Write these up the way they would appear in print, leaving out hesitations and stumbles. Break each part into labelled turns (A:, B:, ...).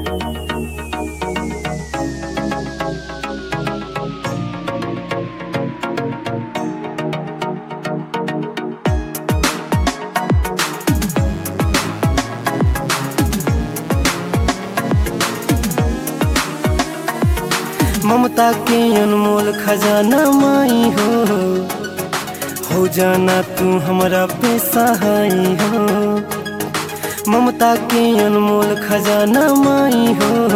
A: ममता के अनमोल खजाना माई हो जाना तू हमरा पे सहाय हो। ममता के अनमोल खजाना माई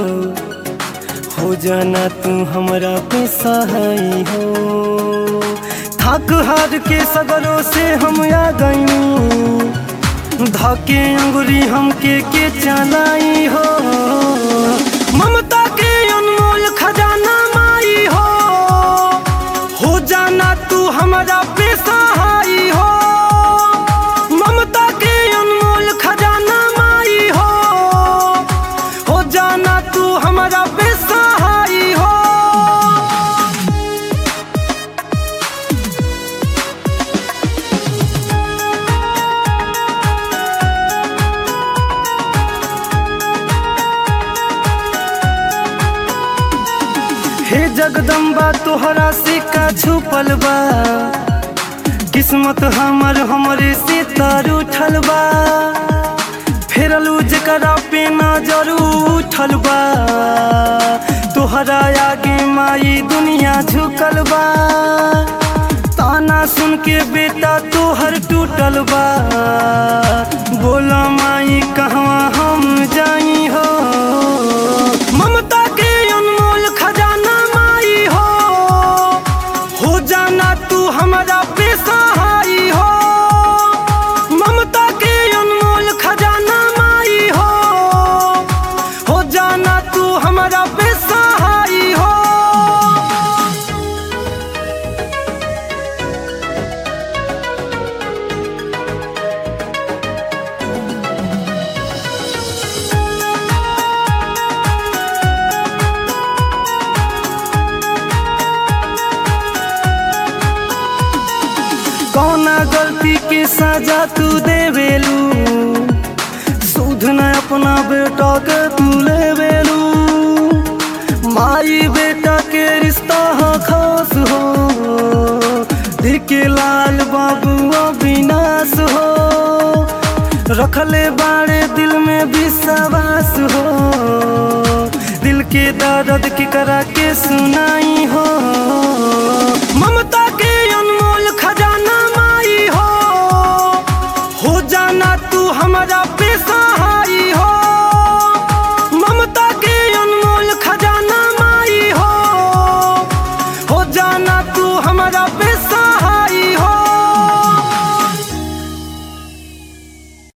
A: हो जाना तू हमरा पे सहाय हो। थक हार के सगरों से हम आ गई, धके अंगुरी हमके के चलाई हो। ममता के अनमोल खजाना माई हो जाना तू हमरा पे सहाय हो। ममता के अनमोल खजाना माई हो जाना तू हमरा पे सहाय हो। हे जगदम्बा तोहरा से का छुपल बा, किस्मत हमरे से तर उठल बा। फेरलू जकरा पे नजर उठल बा, तोहरा आगे माई दुनिया झुकल बा। ताना सुन के बेटा तोहर टूटल बा, बोला माई कहवा हम जाई हो। ममता के अनमोल खजाना माई हो जाना तू हमरा पे सहाय हो। ममता के अनमोल खजाना माई हो जाना तू हमरा पे सहाय हो। कौना गलती के सजा तू देवेलू, सुध न अपना बेटा के तू लेवेलू। माई बेटा के रिश्ता खास हो, दिल के लाल बाबू अविनाश हो। रखले बाड़े दिल में विश्वास हो, दिल के दर्द के करा के सुनाई हो। ममता के अनमोल खजाना माई हो जाना तू हमरा पे सहाय हो। ममता के अनमोल खजाना माई हो जाना तू हमरा पे सहाय।